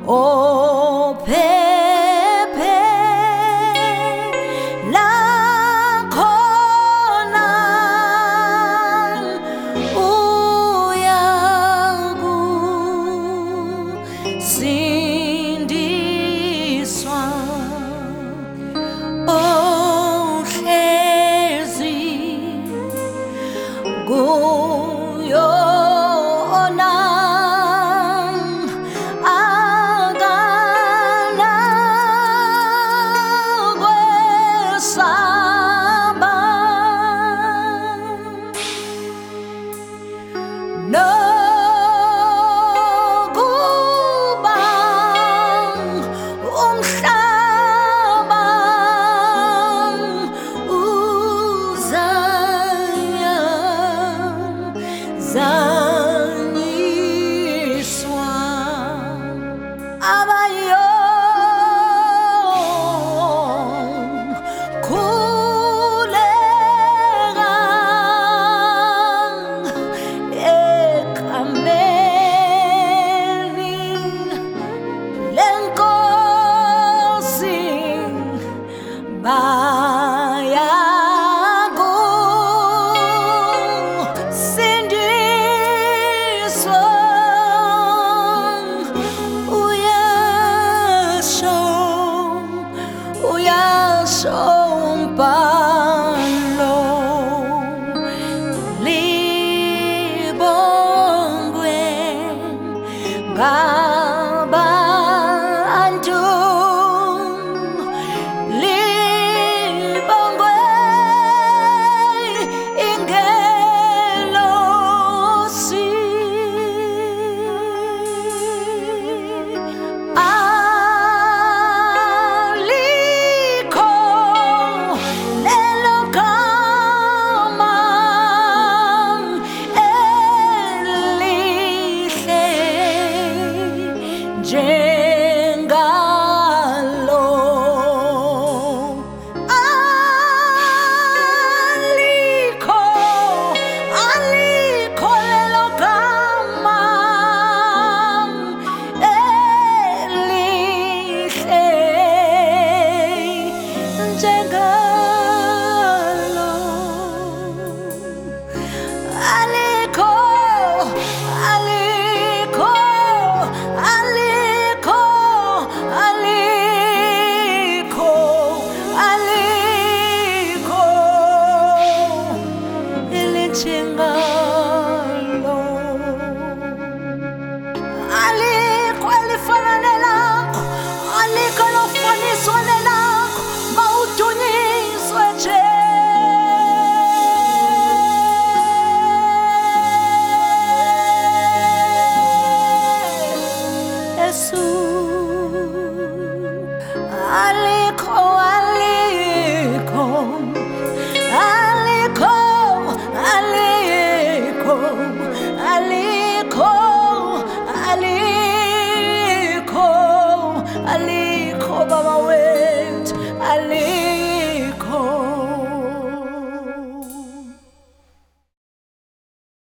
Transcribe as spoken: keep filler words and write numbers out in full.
Oh, Pepe, la khona uyaku sindiswa. Oh, hlezi kuyo sompalo libongwe ngabantu libongwe ingelosi njengalo alikho alikho lelo gama elihle njengalo alikho alikho alikho alikho alikho elinjengalo alikho elifana nelakho alikho lofaniswa nelakho mawudunyiswe nje alikho alikho alikho alikho alikho alikho alikho baba wethu alikho.